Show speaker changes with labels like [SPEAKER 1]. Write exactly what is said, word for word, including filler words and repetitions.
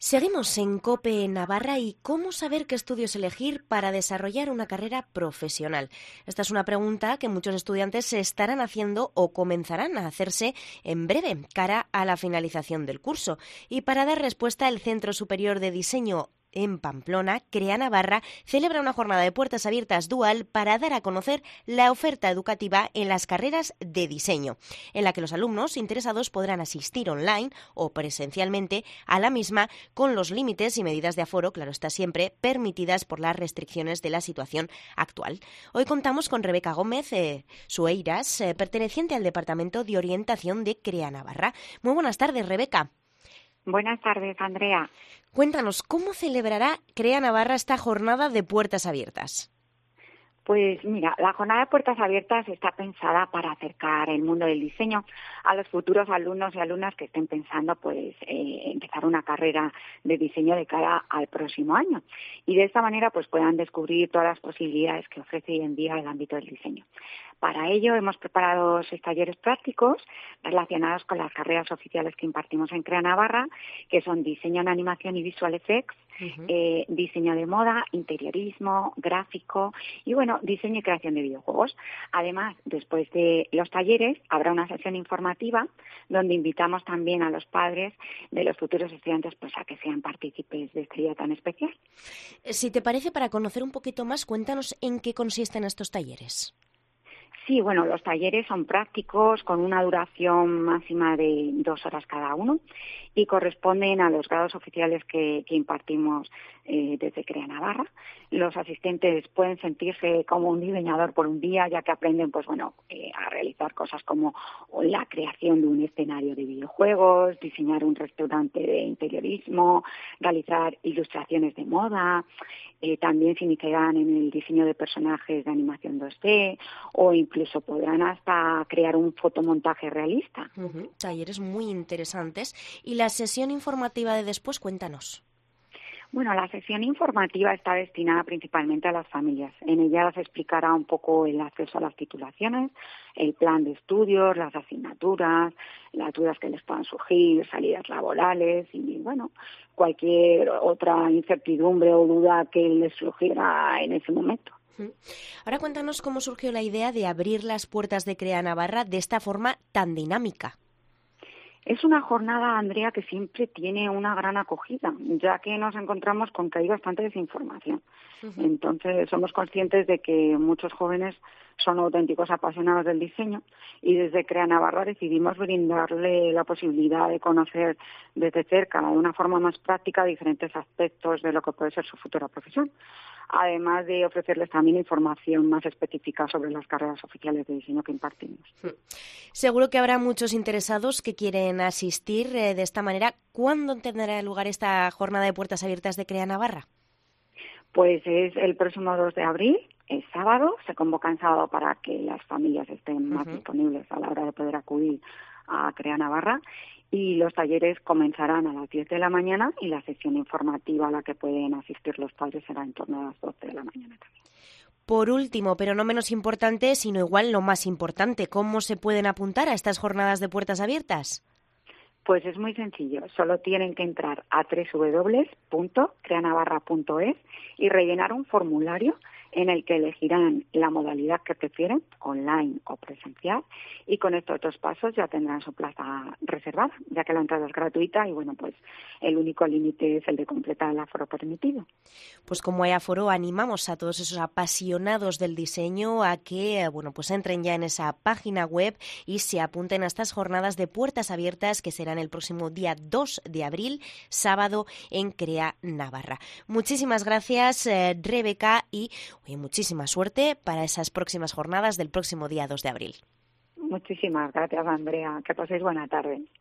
[SPEAKER 1] Seguimos en COPE Navarra y cómo saber qué estudios elegir para desarrollar una carrera profesional. Esta es una pregunta que muchos estudiantes se estarán haciendo o comenzarán a hacerse en breve, cara a la finalización del curso. Y para dar respuesta, el Centro Superior de Diseño en Pamplona, CREA Navarra, celebra una jornada de puertas abiertas dual para dar a conocer la oferta educativa en las carreras de diseño, en la que los alumnos interesados podrán asistir online o presencialmente a la misma con los límites y medidas de aforo, claro está siempre, permitidas por las restricciones de la situación actual. Hoy contamos con Rebeca Gómez eh, Sueiras, eh, perteneciente al Departamento de Orientación de CREA Navarra. Muy buenas tardes, Rebeca.
[SPEAKER 2] Buenas tardes, Andrea.
[SPEAKER 1] Cuéntanos, ¿cómo celebrará CREA Navarra esta jornada de puertas abiertas?
[SPEAKER 2] Pues mira, la jornada de puertas abiertas está pensada para acercar el mundo del diseño a los futuros alumnos y alumnas que estén pensando pues eh, empezar una carrera de diseño de cara al próximo año. Y de esta manera pues puedan descubrir todas las posibilidades que ofrece hoy en día el ámbito del diseño. Para ello hemos preparado seis talleres prácticos relacionados con las carreras oficiales que impartimos en CREA Navarra, que son diseño en animación y visual effects, uh-huh. eh, diseño de moda, interiorismo, gráfico y bueno, diseño y creación de videojuegos. Además, después de los talleres habrá una sesión informativa donde invitamos también a los padres de los futuros estudiantes pues a que sean partícipes de este día tan especial.
[SPEAKER 1] Si te parece, para conocer un poquito más, cuéntanos en qué consisten estos talleres.
[SPEAKER 2] Sí, bueno, los talleres son prácticos con una duración máxima de dos horas cada uno y corresponden a los grados oficiales que, que impartimos eh, desde CREA Navarra. Los asistentes pueden sentirse como un diseñador por un día, ya que aprenden, pues bueno, eh, a realizar cosas como la creación de un escenario de videojuegos, diseñar un restaurante de interiorismo, realizar ilustraciones de moda. Eh, también se iniciarán en el diseño de personajes de animación dos D o incluso podrán hasta crear un fotomontaje realista.
[SPEAKER 1] Uh-huh. Talleres muy interesantes. ¿Y la sesión informativa de después? Cuéntanos.
[SPEAKER 2] Bueno, la sesión informativa está destinada principalmente a las familias. En ella se explicará un poco el acceso a las titulaciones, el plan de estudios, las asignaturas, las dudas que les puedan surgir, salidas laborales y, bueno, cualquier otra incertidumbre o duda que les surgiera en ese momento.
[SPEAKER 1] Ahora cuéntanos cómo surgió la idea de abrir las puertas de CREA Navarra de esta forma tan dinámica.
[SPEAKER 2] Es una jornada, Andrea, que siempre tiene una gran acogida, ya que nos encontramos con que hay bastante desinformación. Uh-huh. Entonces, somos conscientes de que muchos jóvenes son auténticos apasionados del diseño y desde CREA Navarra decidimos brindarle la posibilidad de conocer desde cerca, de una forma más práctica, diferentes aspectos de lo que puede ser su futura profesión, además de ofrecerles también información más específica sobre las carreras oficiales de diseño que impartimos.
[SPEAKER 1] Seguro que habrá muchos interesados que quieren asistir eh, de esta manera. ¿Cuándo tendrá lugar esta jornada de puertas abiertas de CREA Navarra?
[SPEAKER 2] Pues es el próximo dos de abril, es sábado, se convoca en sábado para que las familias estén más uh-huh. disponibles a la hora de poder acudir a CREA Navarra y los talleres comenzarán a las diez de la mañana y la sesión informativa a la que pueden asistir los padres será en torno a las doce de la mañana también.
[SPEAKER 1] Por último, pero no menos importante, sino igual lo más importante, ¿cómo se pueden apuntar a estas jornadas de puertas abiertas?
[SPEAKER 2] Pues es muy sencillo, solo tienen que entrar a doble u doble u doble u punto crea navarra punto es y rellenar un formulario en el que elegirán la modalidad que prefieren, online o presencial, y con estos dos pasos ya tendrán su plaza reservada, ya que la entrada es gratuita y bueno, pues el único límite es el de completar el aforo permitido.
[SPEAKER 1] Pues como hay aforo, animamos a todos esos apasionados del diseño a que bueno, pues entren ya en esa página web y se apunten a estas jornadas de puertas abiertas que serán el próximo día dos de abril, sábado, en CREA Navarra. Muchísimas gracias, eh, Rebeca, y oye, muchísima suerte para esas próximas jornadas del próximo día dos de abril.
[SPEAKER 2] Muchísimas gracias, Andrea. Que paséis buena tarde.